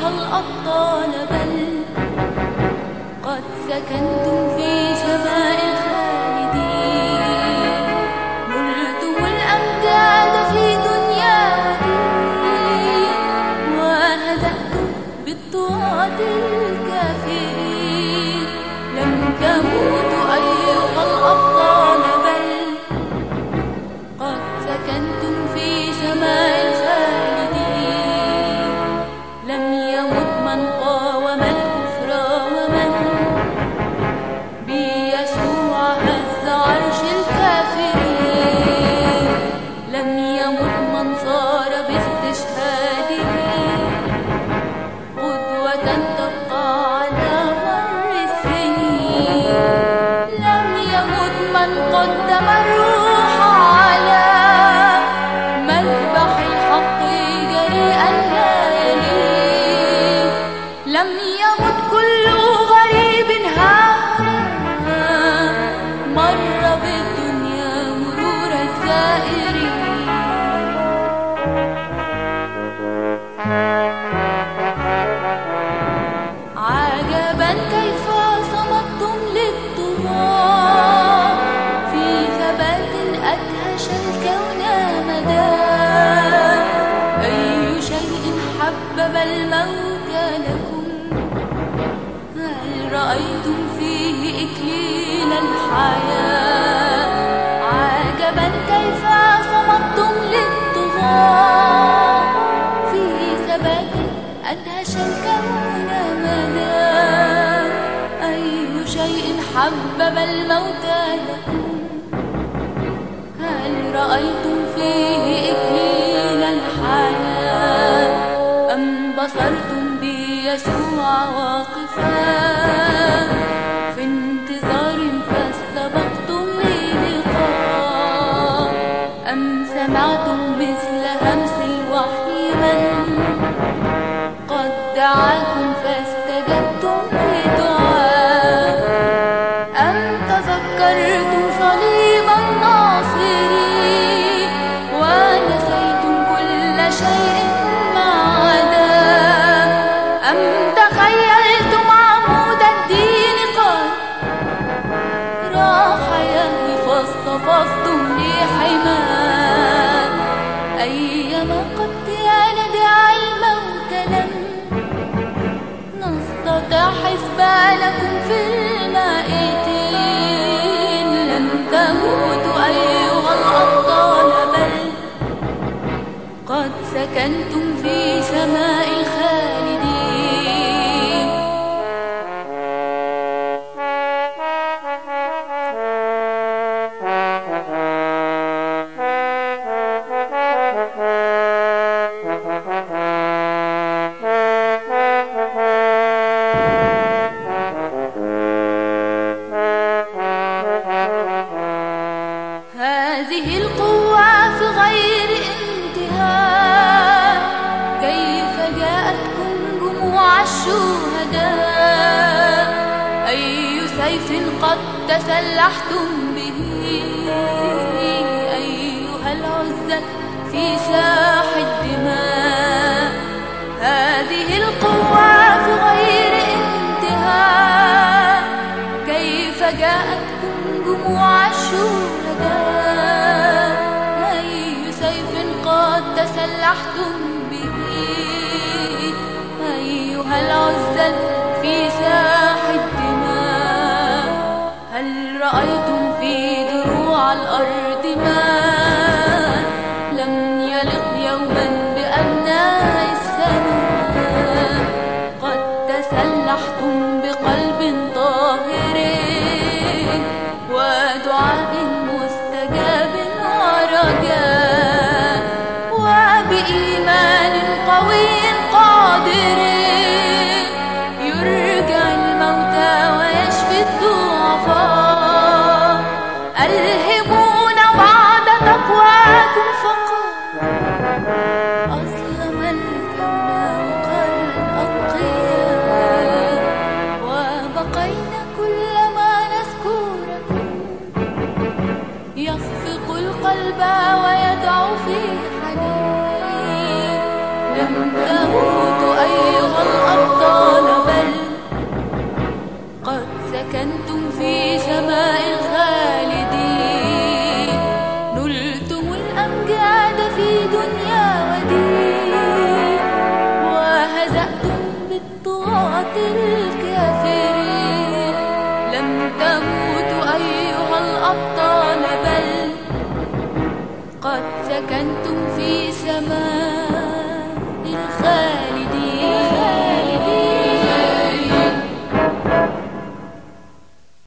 أيها الأبطال، بل قد سكنتم في سماء الخالدين، نلتم الأمجاد في دنيا ودين، وهزأتم بالطغاة الكافرين. لم تموتوا أيها الأبطال، بل قد سكنتم في سماء الخالدين. لم يمت من قاوم الكفر ومن بيسوع هز عرش الكافرين. لم يمت من صار باستشهاده قدوة تبقى على مر السنين. لم يمت من قدم الروح على مذبح الحق جريئا لا يلين. لم يمت كل غريب هاهنا مر بالدنيا مرور الزائرين. عجبا كيف صمتم للطغاة في ثبات أدهش الكون مدى. أي شيء حبب الموت لكم، هل رأيتم فيه إكليل الحياة؟ عجبا كيف صمتم للطغاة في ثبات أدهش الكون مدى. أي شيء حبب الموت لكم، هل رأيتم فيه إكليل الحياة؟ أم بصرتم بيسوع واقفا في انتظار فاستبقتم للقاء؟ أم سمعتم مثل همس الوحي من قد دعاكم فاستجبتم لدعاء؟ أم تذكرتم صليب الناصري ونسيتم كل شيء ما عداه؟ أم تخيلتم عمود الدين قد راح يهوي فاصطففتم لحماه؟ أيما قد ندع الموت لم نستطع حسبانكم في المائتين. لم تموتوا أيها الأبطال، بل قد سكنتم في سماء الخالدين. هذه القوة في غير انتهاء، كيف جاءتكم جموع الشهداء؟ أي سيف قد تسلحتم به أيها العزة في ساح الدماء؟ هذه القوة في غير انتهاء، كيف جاءتكم جموع الشهداء؟ أي سيف قد تسلحتم به أيها العزل في ساح الدماء؟ هل رأيتم في دروع الأرض ما لم يلق يوما بأبناء السماء؟ قد تسلحتم بقلب طاهر ودعاء مستجاب ورجاء، وبإيمان قوي قادر يرجع الموتى ويشفي الضعفاء. ألهمونا بعد تقواكم فقط أظلم الكون وقل الأتقياء، وبقينا كلما نذكركم يخفق القلب ويدعو في حنين. لم تموتوا أيها سماء الخالدين. نلتم الأمجاد في دنيا ودين، وهزأتم بالطغاة الكافرين. لم تموتوا أيها الأبطال، بل قد سكنتم في سماء